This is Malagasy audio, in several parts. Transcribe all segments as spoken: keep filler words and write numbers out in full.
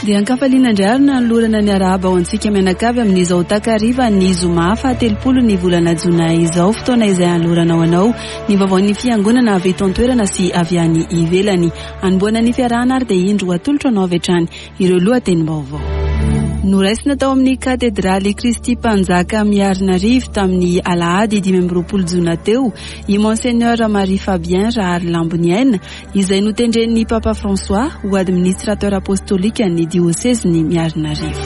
dia ankafaliana andrarina ny lorana ny araba ao antsika mianakavy amin'izao takariva ny zoma fahatelopolo ny volana jona izao fotoana izay anlorana ao anao ny vaovao ny fiangonana avy eto an-toerana sy avy any ivelany anomboana ny fiarahana ary dia indro atolotra anao avy hatrany ireo lohatenim-baovao. Noraisina tao amin'ny katedraly Kristy Mpanjaka Miarinarivo tamin'ny alahady dimy amby roapolo jona teo i Monseigneur Marie Fabien Rahary Lamboniaina izay notendren'ny Papa François ho administrateur apostolika ny diocèse-ny Miarinarivo.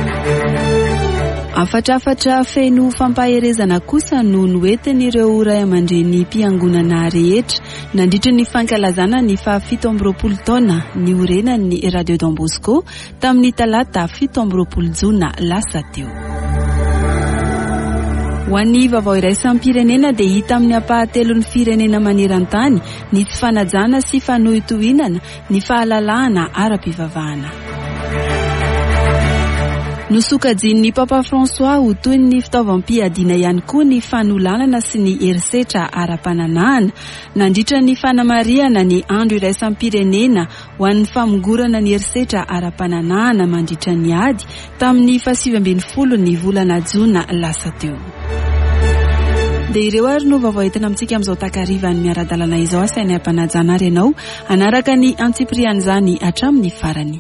Afatrafatra feno fampaherezana kosa no noentin'ireo ray aman-dreny mpiangonana rehetra nandritra ny fankalazana ny fahafito amby roapolo taona ny orenan'ny Radio Don Bosco tamin'ny talata fito amby roapolo jona lasa teo. Ho an'ny vaovao iraisam-pirenena dia hita amin'ny ampahatelon'ny firenena maneran-tany ny tsy fanajana sy fanohitohinana ny fahalalahana ara-pivavahana. Nosokajin'ny Papa François ho toy ny fitaovam-piadiana ihany koa ny fanolanana sy ny herisetra ara-pananahana nandritra ny fanamariana ny andro iraisam-pirenena ho an'ny famongorana ny herisetra ara-pananahana mandritra ny ady tamin'ny fahasivy ambin'ny folo ny volana jona lasa teo. Dia ireo ary no vaovao entina amintsika amin'izao takariva ny miara-dalana izao asainay ampanajana ary ianao anaraka ny antsipriany izany hatramin'ny farany.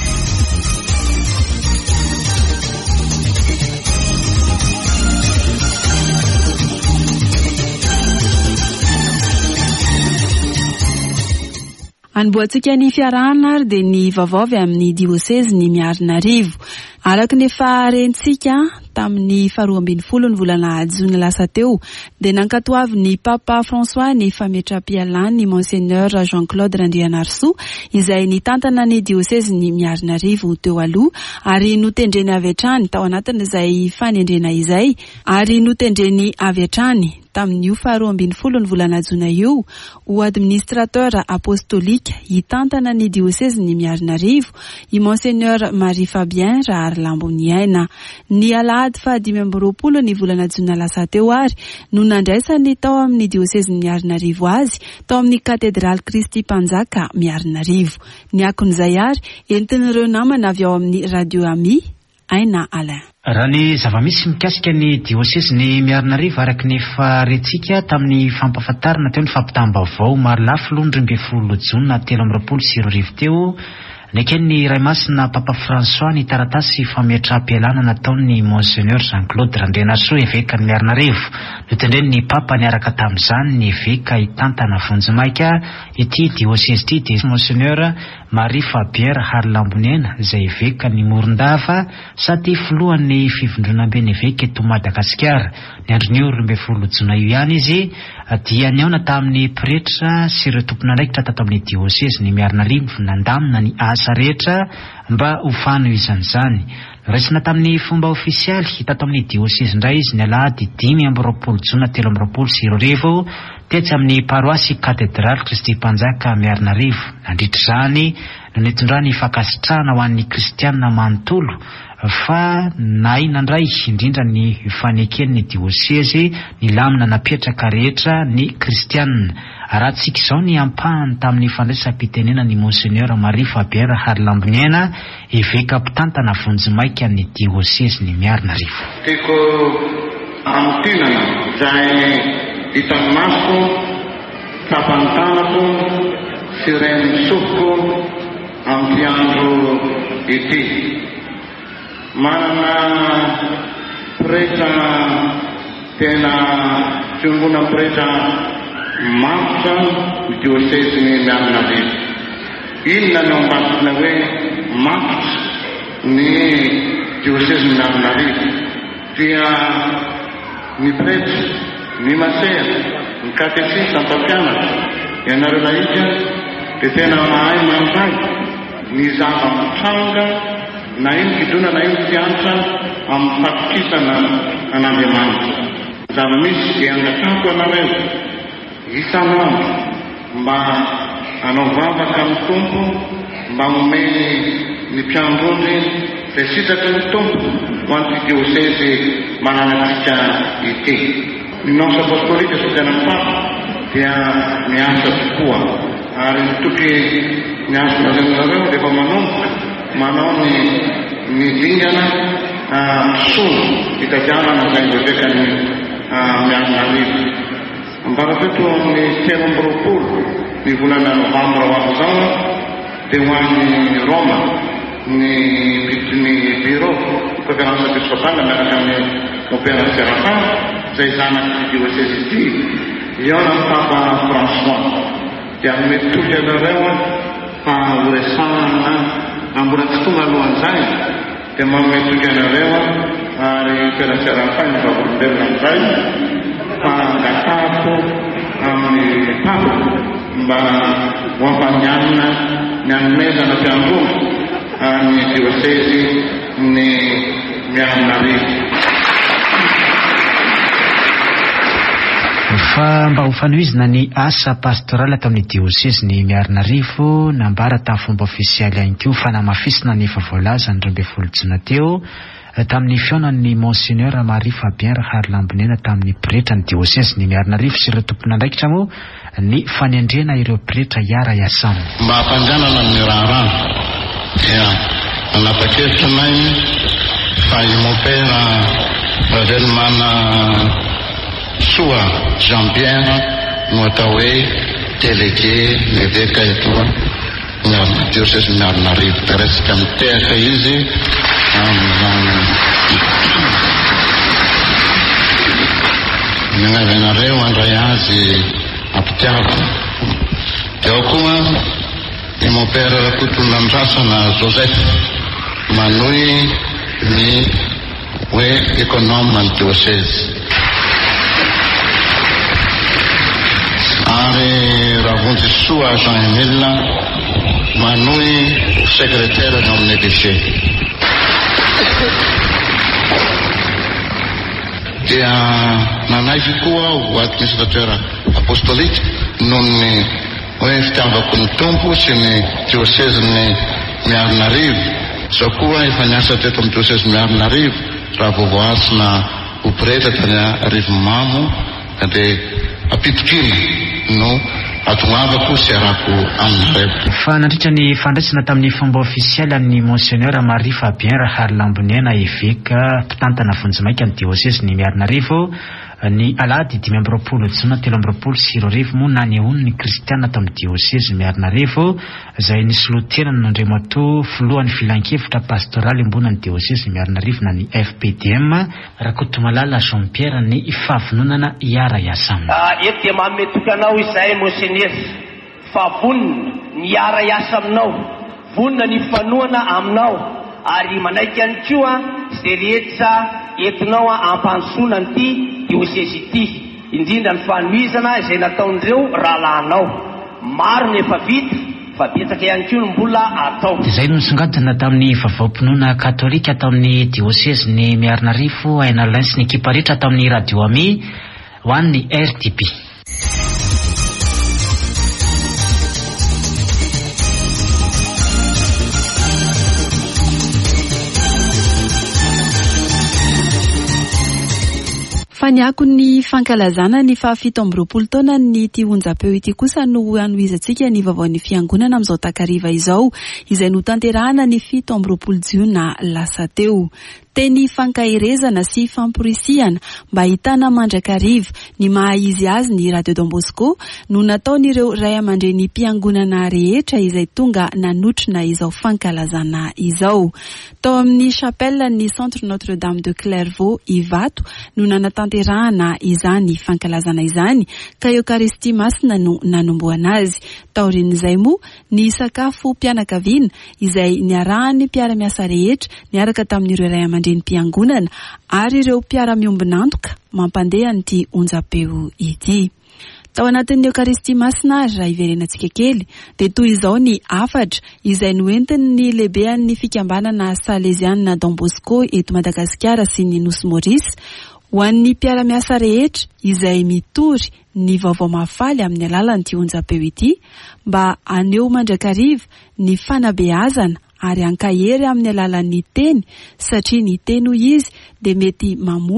Anboantsika ny fiarahana ary dia ny vaovao avy amin'ny diocèse ny Miarinarivo. Araka ny faharentsika tamin'ny faharoa ambin'ny folo ny volana jona lasa teo dia nankatoavy ny Papa François ny fametram-pialany ny Monseigneur Jean-Claude Randrianarso izay nitantana ny diocèse ny Miarinarivo teo aloha ary notendreny avy hatrany tao anatin'izay fanendrena izay ary notendreny avy hatrany tamin'io faharoa ambin'ny folo ny volana jona io ho administrateur apostolika hitantana ny diocèse ny Miarinarivo i Monseigneur Marie Fabien Rahary Lamboniaina. Ny alahady fahadimy amby roapolo ny volana jona lasa teo ary no nandraisany tao amin'ny diocèse ny Miarinarivo azy tao amin'ny katedraly Kristy Mpanjaka Miarinarivo. Ny akon'izay ary entin'ireo namana avy ao amin'ny radio Ami Aina Alain. Raha ny zava-misy mikasika ny diocèse ny Miarinarivo araky ny faharentsika tamin'ny fampafatarana teo ny fampitam-baovao maro lafo londry mbe folo jona telo amby roapolo sy roa arivo teo nekeny ray masina Papa François ny taratasy fametram-pialana nataon'ny Monseigneur Jean-Claude Randrianarso eveka ny Miarinarivo. Notendren'ny Papa niaraka tamin'izany ny eveka hitantana vonjimaika ity diocèse ity dia Monseigneur Marie Fabien Rahary Lamboniaina izay eveka ny Morondava sady filohan'ny fivondronam-be ny eveka eto Madagasikara. Ny andron'ny roa amby folo jona io ihany izy dia niaona tamin'ny pretra sy ireo tompon'andraikitra tato amin'ny diocèse ny Miarinarivo nandamina ny asa rehetra mba ho fanohizan'izany. Raisina tamin'ny fomba ofisialy tato amin'ny diocèse indray izy ny alahady dimy amby roapolo jona telo amby roapolo sy roa arivo tetsy amin'ny paroasy katedraly Kristy Mpanjaka Miarinarivo. Nandritra izany no nitondrany fankasitrahana ho an'ny kristianina manontolo fa naina indray indrindra ny faneken'ny diocèse ny lamina napetraka rehetra ny kristianina. Arahantsika izao ny ampahany tamin'ny fandraisam-pitenena ny Monseigneur Marie Fabien Rahary Lamboniaina eveka mpitantana vonjimaika ny diocèse ny Miarinarivo. Tiako amintinana izay hitan'ny masoko, tapantanako sy ren'ny sofiko amin'ny andro ity. Manana pretra tena fiangonana pretra mafy ny diocèse ny Miarinarivo. Inona no ambasina hoe mafy ny diocèse ny Miarinarivo dia ny pretra, ny masera, ny katesisa, ny mpampianatra ianareo lahika dia tena mahay mandray ny zava-mitranga na iny fidona na iny fiantra amin'ny fatokisana an'Andriamanitra. Zava-misy dia angatahako anareo isanandro mba hanao vavaka amin'ny tompo mba omeny ny mpiandrony izay sitraky ny tompo ho an'ity diocèse mananantsika ity. Ny nonce apostolika sy tena Papa dia miasa tokoa ary toky miasa nareo nareo rehefa manomboka manao ny mivingana sono fitadiavana zay bebekany Mianarivo. Mbarafeto amin'ny telo amby roapolo ny volana novambra ho avy zao dia ho an'ny Roma ny ny bureau conférence épiscopale miaraka amin'ny opéra Séraphin zay zanaky diocèse ity eo na Papa François dia mety toky anareo fa horesahana ambola tsy tonga alohan'izay dia manome toky anareo ary opéra Séraphin ny vavolombelona amin'izay fa gatako amin'ny Papa mba ho ampanianina ny anomezana mpiangoana ny diocèse ny Mianarivo. Fa mba ho fanohizina ny asa pastoral atao amin'ny diocèse ny Mianarivo nambara tamin'ny fomba ofisialy ihany koa fanamafisina ny efa voalaza ny roa ambin'ny folo jona teo tamin'ny fihaonan'ny Monseigneur Marie Fabien Raharlambonena tamin'ny pretra ny diocèse ny Mianarivo sy ireo tompon'andraikitra moa ny fanendrena ireo pretra hiara iasana. Mba hampanjanana amin'ny raharano dia nanapa-kevitrinay fa imopera ravelomana soa Jean-Pierre no atao hoe délégué l'évêque etoa ny diocèse Mianarivo dia resaka mitehaka izy minavyanareo andray azy ampitiavo. Dia ao koa ny mopera Rakotonandrasana Joseph manohy ny hoe économe ny diocèse ary Ravonjisoa Jean-Emile manohy secrétaire ny amin'ny évêché. Dia nanaiky koa ho administrateur apostolique noho ny hoe fitiavako ny tompo sy ny diocèse ny Mianarivo. Zao koa efa niasa teto amin'ny diocèse Mianarivo raha voavoaritsina ho pretra tany Rivomamo dia apitikina no atongavako sy arako aminareo. Fa nandritra ny fandraisana tamin'ny fomba ofisialy amin'ny Monseigneur Marie Fabien Raharlambonena évêque mpitantana vonjimaika amin'ny diocèse ny Mianarivo ny alahady dimy amby roapolo jona telo amby roapolo sy roa arivo moa nanehoany ny kristiana tamin'ny diocèse Mianarivo izay nisy loterana nandremato filohan'ny filan-kevitra pastoraly ambonany diocèse Mianarivo na ny F P D M Rakotomalala Jean-Pierre ny fahavononana hiara iasana. Eto dia manome toky anao izay Monseigneur fa vonona ny hiara iasa aminao, vonona ny fanoana aminao ary manaiky ihany koa izay rehetra entinao ampandrosoana an'ity diocèse ity indrindra ny fanomezana izay nataon'ireo rahalahinao maro ny efa vita fa betsaka ihany koa ny mbola atao. Izay no nisongadina tamin'ny vaovao-pinoana katolika atao amin'ny diocèse ny Mianarivo Aina Lain sy ny ekipa rehetra atao amin'ny radio Ami ho an'ny R T P. Faniako ny fankalazana ny fahafito amby roapolo taona ny ity onjam-peo ity kosa no anohizantsika ny vaovaon'ny fiangonana amin'izao takariva izao izay no tanterahana ny fito amby roapolo jiona lasa teo. Teny fankahirezana sy famporisihana mba ahitana mandrakariva ny mahaizy azy ny Radio Don Bosco no nataon'ireo ray aman-dreny mpiangonana rehetra izay tonga nanotrina izao fankalazana izao. Tao amin'ny chapelle ny Centre Notre-Dame de Clairvaux Ivato no nanatanterahana izany fankalazana izany ka Eucharistie masina no nanomboana azy. Taorin'izay moa ny sakafo mpianakaviana izay niarahany mpiara-miasa rehetra niaraka tamin'ireo ray aman-dreny mpiangonana ary ireo mpiara-miombonantoka mampandeha an'ity onjam-peo ity. Tao anatin'ny Eucharistie masina ary raha iverenantsika kely dia toy izao ny afatra izay noentiny ny lehibean'ny fikambanana Salesiana Don Bosco eto Madagasikara sy ny Nosy Maurice ho an'ny mpiara-miasa rehetra izay mitory ny vaovao mahafaly amin'ny alalan'ity onjam-peo ity mba aneo mandrakariva ny fanabeazana ary ankahery amin'ny alalan'ny teny satria ny teny izy dia mety mamono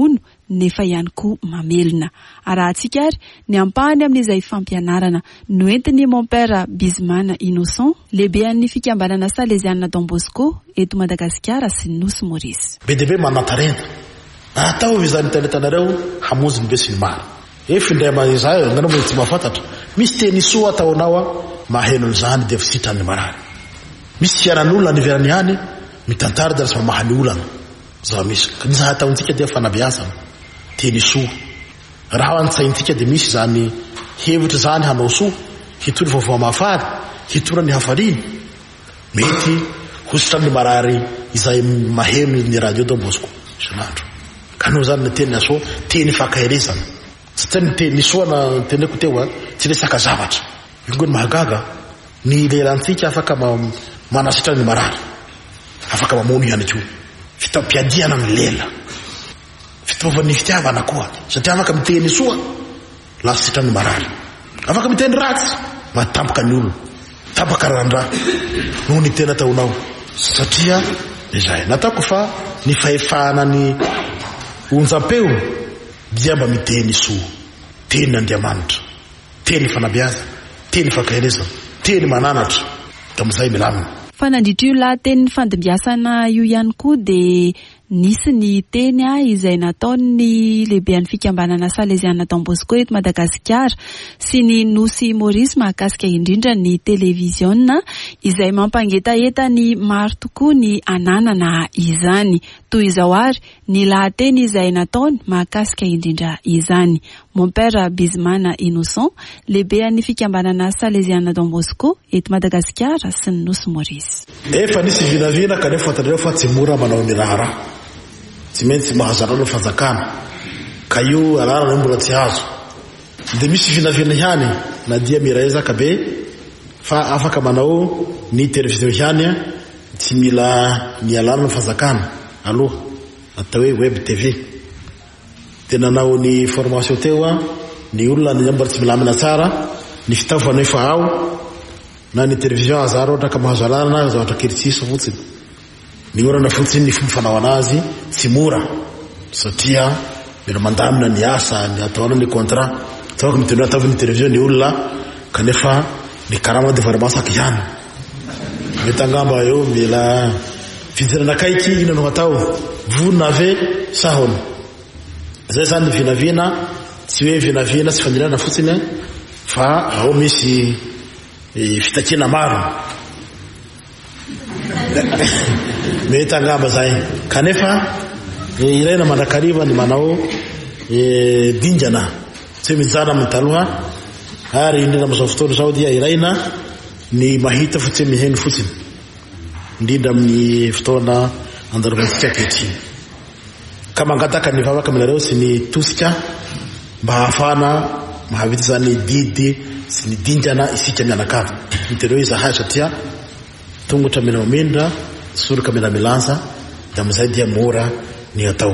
nefa ihany koa mamelona. Arahantsika ary ny ampahany amin'izay fampianarana noentiny mon père Bismana Innocent, lehibean'ny fikambanana Salesiana Don Bosco eto Madagasikara sy Nosy Maurice. Be dia be manantarena atao izany talentanareo hamonjy ny be sy ny maro. Efa indray amizay nganao mety tsy mahafantatra. Misy teny soa ataonao a maheno an'izany dia fisitran'ny marary. Misy fiaran'olona niverany hany mitantara dia lasa mahany olana. Zaho misy ny zaha ataontsika dia fanabeazana teny soa. Raha antsaintsika dia misy zany hevitra zany hanao soa, hitoro vaovao mahafary, hitora ny hafariany. Mety hositran'ny marary izay maheno ny radio Don Bosco isanandro. Kanao zany ny teny asoa teny fakahirezana. Satria ny teny soa na teneko teo a tsy resaka zavatra. Ingo ny mahagaga ny lerantsika afaka manasitra ny marary, afaka mamono ihany koa. Fitampiadiana ny lela, fitaovan'ny fitiavana koa, satria afaka miteny soa lasitra ny marary, afaka miteny ratsy matampoka ny olona, tapaka randra noho ny tena taonao. Satria izay nataoko fa ny fahefahana ny onjam-peo dia mba miteny soa, teny Andriamanitra, teny fanabeaza, teny fakahirezana, teny mananatra, da amizay milamina. Fa nandritry io lahateny fandimbiasana io ihany koa dia nisy ny teny a izay nataon'ny lehibean'ny fikambanana Salesiana Don Bosco eto Madagasikara sy ny Nosy Maurice mahakasika indrindra ny televiziona izay mampangetaeta ny maro tokoa ny ananana izany. Toy izao ary ny lahateny izay nataony mahakasika indrindra izany. Mon père Bismana Innocent, lehibean'ny fikambanana Salesiana Don Bosco eto Madagasikara sy ny Nosy Maurice. Efa nisy vinavina kanefa fantanareo fa tsy mora manao ny raha raha. Tsy maintsy mahazarana fanjakana ka io anarana mbola tsy azo. Dia misy vinavina ihany na dia miraezaka be fa afaka manao ny televizion ihany tsy mila mialana ny fanjakana aloha atao hoe web tv. Dia nanao ny formation teo a ny olona ny mbola tsy milamina tsara ny fitaovana efa ao na ny televizion azara ohatra ka mahazo alana zavatra kely tsisy fotsiny. Ny orana fotsiny ny fomba fanao anazy tsy mora satria mila mandamina ny asa ny ataona ny contrat. Tsaka mitendra ataovy ny televizion ny olona kanefa ny karama dia varamasaka ihany. Mety angamba eo mila fidirana kaiky ina no atao vonina ave sahona. Zay zany ny vinavina, tsy hoe vinavina tsy fanirana fotsiny fa ao misy fitakina maro. Mety angamba zay kanefa ilaina mandrakariva ny manao dingana tsy mijana amin'ny taloha ary indrindra amin'izao fotoana izao dia ilaina ny mahita fotsy miheno fotsiny indrindra amin'ny fotoana andalovantsika ankehitriny ka mangataka ny vavaka aminareo sy ny tosika mba hahafana mahavita zany didy sy ny dingana isika mianakavy mitereo izahay satria tongotra mena mamendra soroka mena milansa dia amizay dia mora ny atao.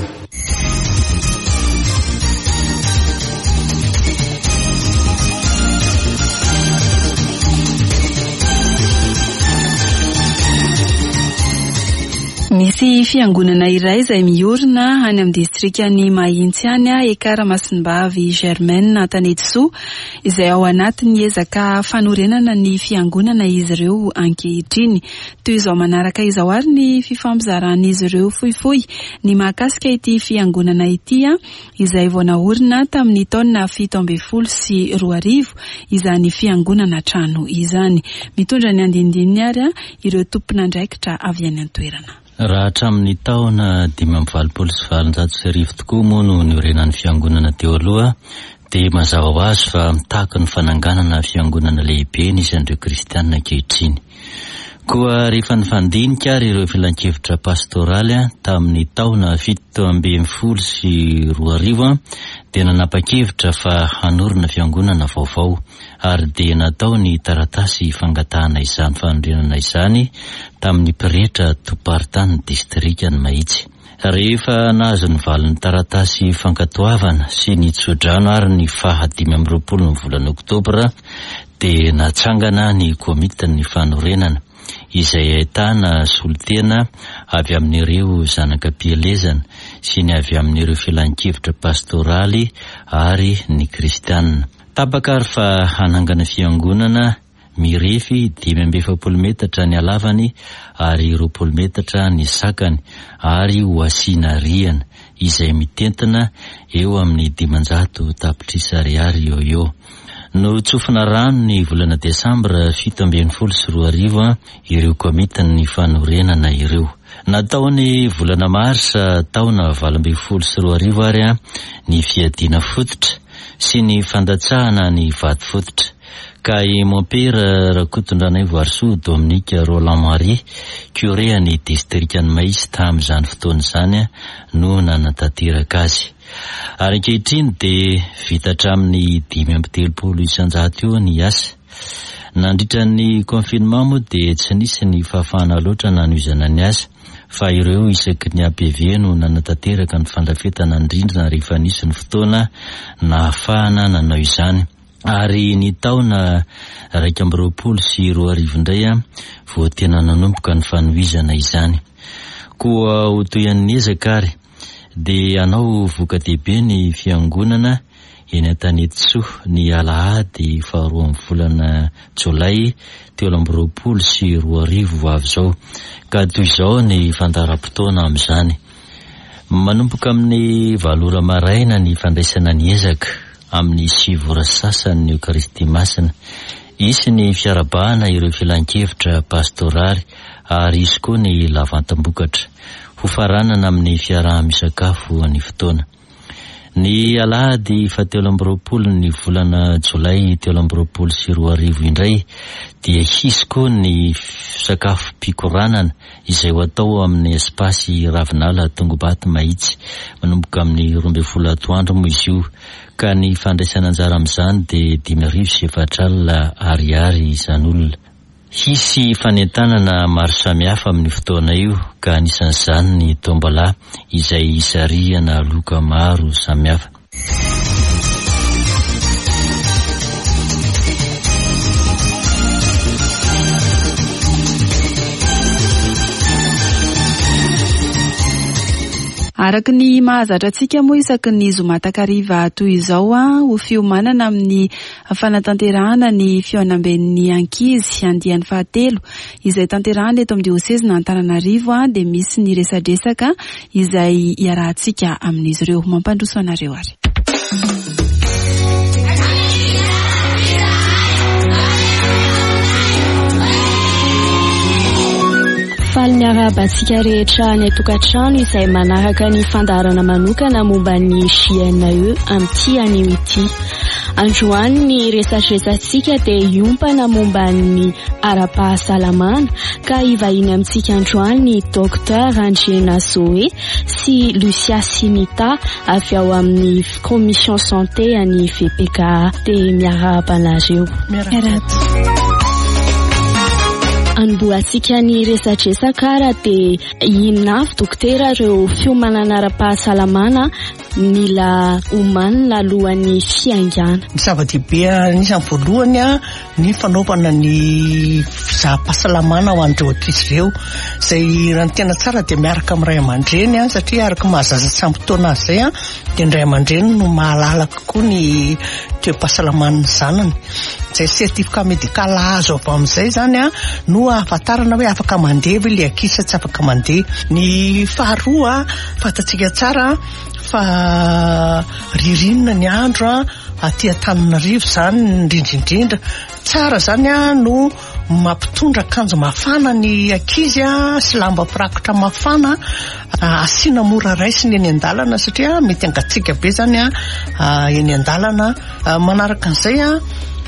Misy fiangonana iray izay miorina any amin'ny distrikany Mahintsy any a Ekara Masimbavy Germaine Tanetsoa izay ao anatiny ezaka fanorenana ny fiangonana izy ireo ankehitriny. Toy izao manaraka izao ary ny fifampizarana ireo fohifohy ny mahakasika ity fiangonana ity a izay vao naorina tamin'ny taona fito ambin'ny folo sy roa arivo izany fiangonana trano izany. Mitondra ny andindininy ary a ireo tompon'andraikitra avy any an-toerana. Raha hatramin'ny taona dimy amby valopolo sy valonjato sy arivo tokoa moa no niorenan'ny fiangonana teo aloha dia mazava ho azy fa mitahaka ny fananganana fiangonana lehibe nisy andreo kristianina ankehitriny. Koa rehefa nifandinika ary ireo filan-kevitra pastoraly tamin'ny taona fito ambin'ny folo sy roa arivo dia nanapa-kevitra fa hanorina fiangonana vaovao ary dia natao ny taratasy fangatahana izany fanondrinana izany tamin'ny mpirehetra Topartany distrikany Mahitsy. Rehefa nahazo ny valiny taratasy fankatoavana sy ny tsodrano ary ny fahadimy amby roapolo ny volana Oktobra dia natsangana ny komitin'ny fanorenana izay ahitana solotena avy amin'ireo zanaka mpielezana sy ny avy amin'ireo filan-kevitra pastoraly ary ny kristianina. Tapakary fa hanangana fiangonana mirefy dimy amby efapolo metatra ny halavany ary roapolo metatra ny sakany ary ho asiana rihana izay mitentina eo amin'ny dimanjato tapitrisa ariary eo eo. No tsofina rano ny volana desambra fito amby enifolo sy roa arivo ireo komitiny ny fanorenana ireo. Nataony volana marsa taona valo amby folo sy roa arivo ary ny fiadiana fototra sy ny fandatsahana ny vaty fototra. Ka i Mompera Rakotondranay Voarisoa Dominique Roland Marie curé any distrikany Maïs tamin'izany fotoana izany no nanatateraka azy. Ary ankehitriny dia vita hatramin'ny dimy amby telopolo isanjato eo ny asa. Nandritra ny confinement moa dia tsy nisy ny fahafahana loatra nanohizana ny asa, fa ireo isaky ny A P V no nanatateraka ny fandrafetana indrindra rehefa nisy ny fotoana nahafahana nanao izany. Ary ny taona raika amby roapolo sy roa arivo indray vao tena nanomboka ny fanohizana izany. Koa ho toy an'ny ezaka ary dia anao voka-dehibe ny fiangonana eny Antanety-Tsoa ny alahady faharoa amby volana Jolay telo amby roapolo sy roa arivo ho avy izao. Ka toy izao ny fandaharam-potoana amin'izany. Manomboka amin'ny valora maraina ny fandraisana ny ezaka amin'ny sivora sasany ny Eucharistie masina. Isy ny fiarabahana ireo filan-kevitra pastoraly ary isy koa ny lavantam-bokatra ho faranana amin'ny fiaraha-misakafo ny fotoana. Ny alahady fahatelo amby roapolo ny volana Jolay telo amby roapolo sy roa arivo indray dia hisy koa ny sakafo pikoranana izay ho atao amin'ny espasy Ravinala Tongobaty Mahitsy manomboka amin'ny roa amby folo atoandro moa izy io. Ka ny fandraisana anjara amin'izany dia dimy arivo sy efatra alina ariary izany olona. Hisy fanentanana maro samihafa amin'ny fotoana io ka anisan'izany ny tombola izay sarihana loka maro samihafa. Araka ny mahazatra antsika moa isaky ny zomatakariva toy izao ho fiomanana amin'ny fanatanterahana ny fionamben'ny ankizy andiany fahatelo izay tanterahana eto amin'ny diosezina Antananarivo dia misy ny resadresaka izay iarahantsika amin'izy ireo. Mampandroso anareo ary. Faly miarabantsika rehetra ny tokantrano izay manaraka ny fandaharana manokana momba ny J N E amin'ity anio ity. Androany ny resadresantsika dia iompana momba ny ara-pahasalamana ka ivahiny amintsika androany ny Docteur Angena Zoe sy Lucia Sinita avy ao amin'ny Commission Santé any V P K A dia miarabanareo. Miarabanareo. Anboatsika ny resadresaka ara dia inafy dokotera ireo fiomanana ara-pahasalamana mila omanina alohan'ny fiangana. Ny zava-dehibe anisany voalohany a ny fanaovana ny fizaham-pahasalamana ho an'ireo ankizy ireo izay raha ny tena tsara dia miaraka amin'ny ray aman-dreny a satria araka mahazaza sambotaona azy zay a dia ny ray aman-dreny no mahalalaka koa ny toe-pahasalaman'ny zanany. Izay sertifika medikala azo avy amin'izay zany a no ahafantarana hoe afaka mandeha ilay ankizy tsy afaka mandeha. Ny faharoa fantatsika tsara fa ririnina ny andro a aty Antananarivo zany indrindraindrindra tsara zany a no mampitondra akanjo mafana ny ankizy a sy lamba pirakotra mafana asiana mora raisiny eny an-dalana satria mety angatsika be zany a eny an-dalana. Manaraka an'izay a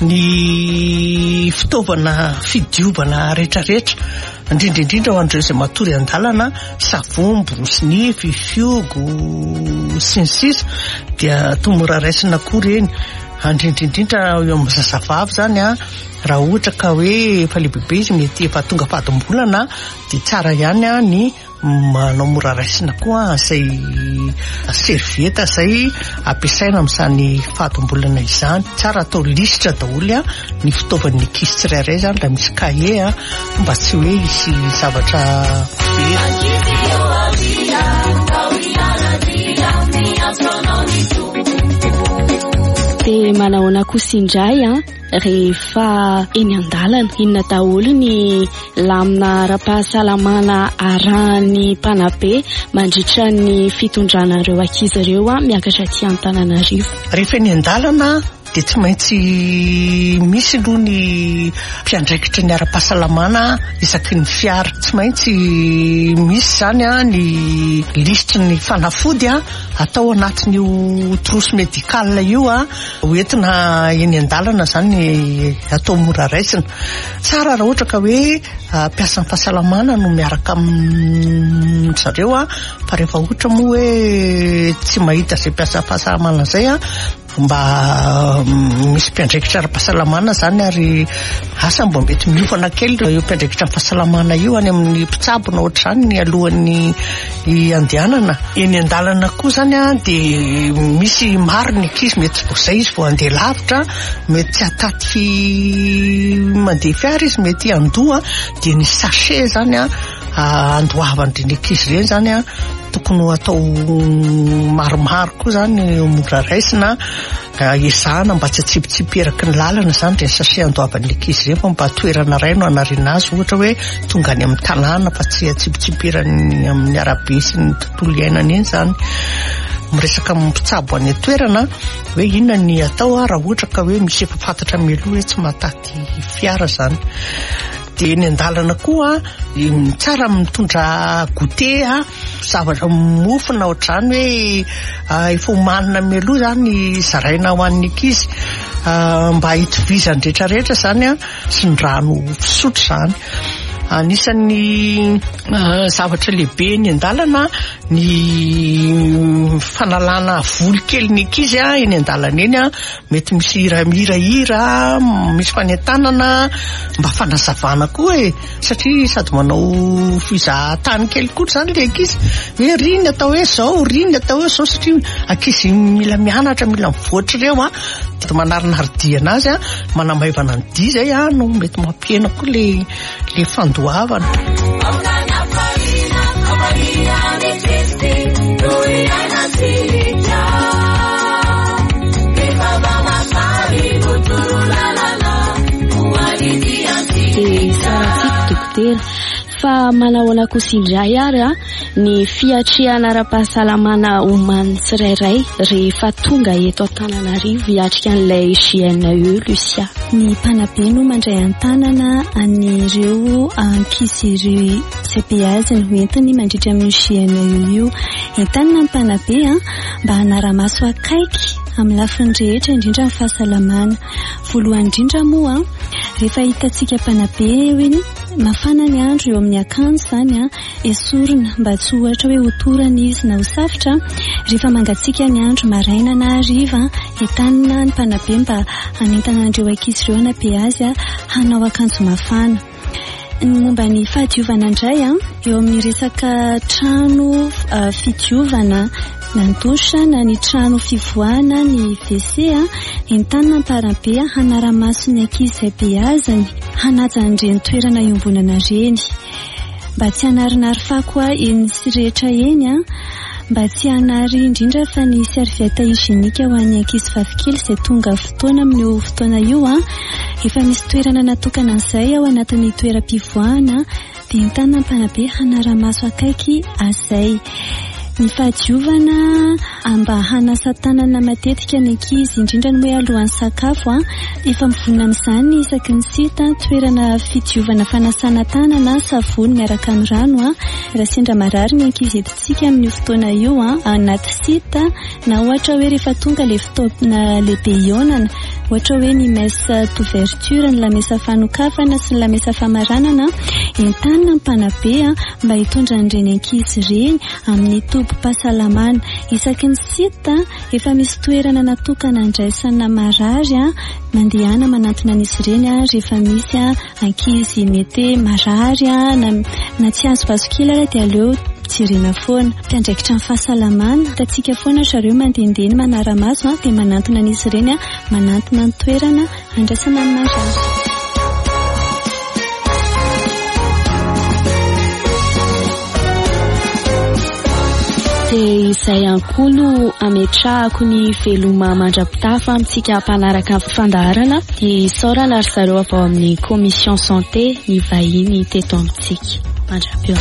ny fitaovana fidiovana rehetrarehetra indrindraindrindra ho an'ireo izay matory an-dalana savony, borosy-nify, fiogo sy ny sisa dia tomora raisina koa eny. Indrindraindrindra eo amin'ny zazavavy zany a raha ohatra ka hoe efa lehibe izy mety efa tonga fahadimbolana dia tsara ihany a ny manao mora raisina koa izay servieta izay ampiasaina amin'izany fahadimbolana izany. Tsara atao lisitra daholo a ny fitaovan'ny ankizy tsirairay zany raha misy kahie a mba tsy hoe hisy zavatra very. dia manahoana kosa indray a rehefa eny an-dalana inona daholo ny lamina ara-pahasalamana arahan'ny mpanabe mandritra ny fitondranareo ankizy ireo a miakatra aty Antananarivo. Rehefa eny an-dalana dia tsy maintsy misy aloha ny mpiandraikitra ny ara-pahasalamana isaky ny fiara. Tsy maintsy misy zany a ny lisitry ny fanafody a atao anatin'io trousse médicale io a hoentina eny an-dalana zany atao mora raisina. Tsara raha ohatra ka hoe mpiasan'ny fahasalamana no miaraka amin'zareo a, fa rehefa ohatra moa hoe tsy mahita izay mpiasan'ny fahasalamana zay a, mba misy mpiandraikitra ara-pahasalamana zany ary asa mba mety miofana kely io mpiandraikitra fahasalamana io any amin'ny mpitsabona ohatra zany ny alohan'ny andehanana. Eny an-dalana koa zany a dia misy maro ny ankizy mety izay izy vao andeha lavitra, mety tsy ataty mandeha fiara izy, mety andoha, dia ny sachet zany a andohavany ny ankizy ireny zany a tokony atao maromaro koa zany mora raisina, ezahana mba tsy atsipitsiperaky ny lalana zany dia ny sachet andohavan'ny ankizy ireny, fa mba toerana iray no anariana azy ohatra hoe tonga any amin'ny tanàna fa tsy atsipitsipirany amin'ny arabe sy ny tontolo iainana eny zany. Miresaka mpitsabo any toerana hoe inona ny atao raha ohatra ka hoe misy efa fantatra mialoha hoe tsy mahataty fiara zany. Dia eny an-dalana koa tsara mitondra goûter a, zavatra mofina ohatrany hoe efa homanina mialoha zany zaraina ho an'ny ankizy mba hitovizany rehetrarehetra zany a sy ny rano fisotro zany. Anisan'ny zavatra lehibe eny an-dalana ny fanalana voly kely ny ankizy a eny an-dalana eny a, mety misy hirahira, misy fanentanana mba fanazavana koa e, satria sady manao fizahan-tany kely koa zany le ankizy hoe riny atao hoe zao, riny atao hoe zao, satria ankizy mila mianatra, mila mivoatra ireo a, dia manarinaridiana azy a, manamaivana ny dia zay a no mety mampiena koa le le fandohavana. Dokotera fa manahoana kosa indray ary a ny fiatrehana ara-pahasalamana homany tsirairay rehefa tonga eto Antananarivo hiatrika an'ilay G N E Lucia. Ny mpanabe no mandray an-tanana an'ireo ankizy C P A ny hoentiny mandritra amin'ny G N E io. Entanina ny mpanabe a mba hanara-maso akaiky amin'ny lafiny rehetra indrindra ny fahasalamana. Voalohany indrindra moa rehefa hitantsika mpanabe hoe mafana ny andro eo amin'ny akanjo zany a, esorina mba tsy ohatra hoe hotorana izy na ho safotra. Rehefa mangatsika ny andro maraina na hariva, entanina ny mpanabe mba hanentana andreo ankizy ireo na be azy a hanao akanjo mafana. Ny momba ny fahadiovana indray a, eo amin'ny resaka trano uh, fidiovana na ny dosha na ny trano fivoahana ny W C a, entanina ny mpanabe hanara-maso ny ankizy izay be azany, hanaja an'ireny toerana iombonana ireny, mba tsy hanarinary fako a eny sy rehetra eny a, mba tsy hanary indrindra fa ny serviette hygienika ho an'ny ankizy vavikely izay tonga fotoana amin'io fotoana io a, efa misy toerana natokana an'izay ao anatin'ny toeram-pivoahana, dia entanina ny mpanabe hanara-maso akaiky azay. Ny fahadiovana mba hanasa tanana matetika ny ankizy indrindra ny hoe alohan'ny sakafo a, efa mivonona amin'izany isaky ny sita toerana fidiovana fanasana tanana, savony miaraka amin'ny rano a, raha sendra marary ny ankizy etintsika amin'ny fotoana io a, anaty sita na ohatra hoe rehefa tonga le fotoana lehibe ionana, ohatra hoe ny mesa d'ouverture, ny lamesa fanokafana sy ny lamesa famaranana, entanina ny mpanabe a mba hitondra an'ireny ankizy ireny amin'ny tobi-pahasalamana. Isaky ny sita efa misy toerana natokana andraisana marary a, mandehana manantona an'izy ireny a rehefa misy a ankizy mety marary a na, na tsy azo vasokila dia aleo jirena foana. Mpiandraikitra ny fahasalamana tatsika foana zareo mandendeny manara-maso dia manantona an'izy ireny a, manantona ny toerana andraisana ny marary. Dia izay ankolo ametrahako ny veloma mandrapitafa amintsika mpanaraka fandaharana dia saorana ary zareo avao amin'ny commission santé ny vahiny teto amintsika mandrapio.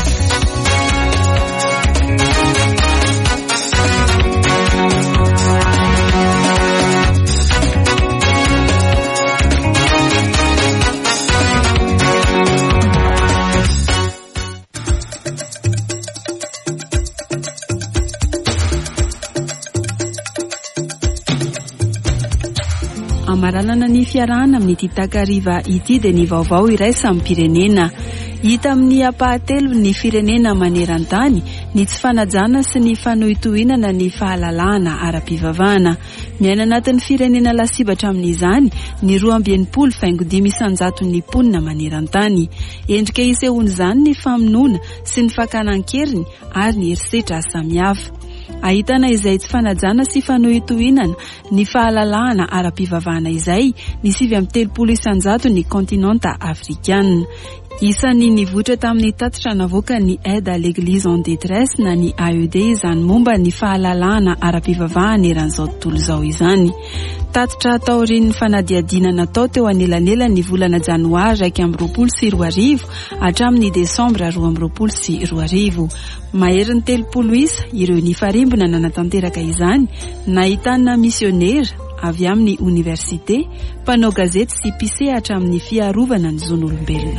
Amaranana ny fiarahana amin'ny takariva ity dia ny vaovao iray samy pirenena. Hita amin'ny apahatelo ny firenena maneran-tany ny tsy fanajana sy ny fanohitohinana ny fahalalahana ara-pivavahana. Miaina anatin'ny firenena lasibatra amin'izany ny roa amby enimpolo faingo dimy isanjato ny mponina maneran-tany. Endrika isehon'izany ny famonoana sy ny fakanan-keriny ary ny herisetra samihafa. Ahitana izay tsy fanajana sy fanohitohinana ny fahalalahana ara-pivavahana izay ny sivy amby telopolo isanjato ny kontinanta afrikana. Isan'ny nivoatra tamin'ny tatitra navoaka ny aide à l'église en détresse na ny A E D izany momba ny fahalalahana ara-pivavahana eran'izao tontolo izao izany. Tatitra taorian'ny fanadiadiana natao teo anelanela ny volana janoary raika amby roapolo sy roa arivo hatramin'ny desambra roa amby roapolo sy roa arivo. Maherin'ny telopolo isa ireo nifarimbona nanatanteraka izany, nahitana misionera avy amin'ny université, mpanao gazety sy pise hatramin'ny fiarovana ny zon'olombelona.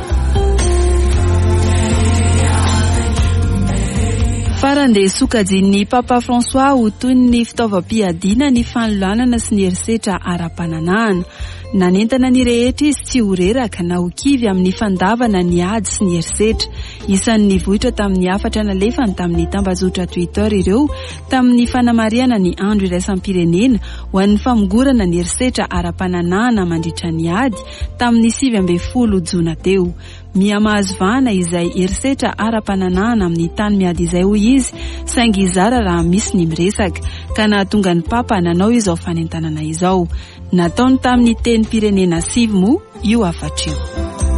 Farandeha sokajin'ny Papa François ho toy ny fitaovam-piadiana ny fanoloanana sy ny herisetra ara-pananahana. Nanentana ny rehetra izy tsy ho reraka na ho kivy amin'ny fandavana ny ady sy ny herisetra. Isan'ny vohitra tamin'ny afatra nalefany tamin'ny tambazotra Twitter ireo tamin'ny fanamariana ny andro iraisam-pirenena ho an'ny famongorana ny herisetra ara-pananahana mandritra ny ady tamin'ny sivy amby folo jona teo. Miamahazo vahana izay herisetra ara-pananahana amin'ny tany miady izay hoy izy, saingy izara raha misy ny miresaka, ka nahatonga ny Papa nanao izao fanentanana izao. Nataony tamin'ny teny pirenena sivy moa io afatra io.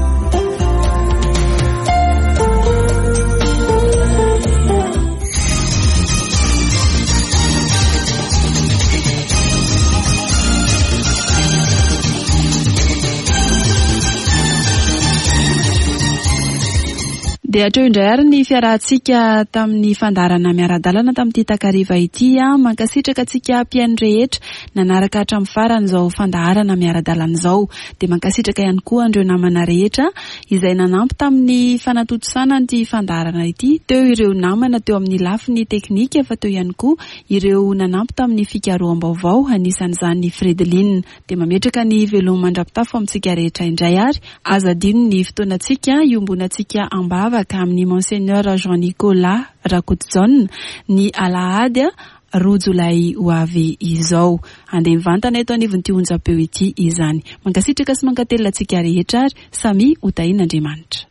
Dia hatreo indray ary ny fiarahantsika tamin'ny fandarana miaradalana tamin'ity takariva ity mankasitraka antsika mpiaino rehetra nanaraka hatramin'ny farany izao fandaharana miaradalana izao. Dia mankasitraka ihany koa andreo namana rehetra izay nanampy tamin'ny fanatotosana ity fandaharana ity. Teo ireo namana teo amin'ny lafiny teknika, fa teo ihany koa ireo nanampy tamin'ny fikaroam-baovao, anisan'izany ny Fredeline. Dia mametraka ny veloma mandrapitafo amintsika rehetra indray ary azadino ny fotoanantsika iombonantsika ambava ka amin'ny Monseigneur Jean-Nicolas Rakotojaona ny alahady roa jolay ho avy izao. Andeha mivantana eto anivon'ity onjam-peo ity izany. Mankasitraka sy mankatelina antsika rehetra ary samy ho tahian'Andriamanitra.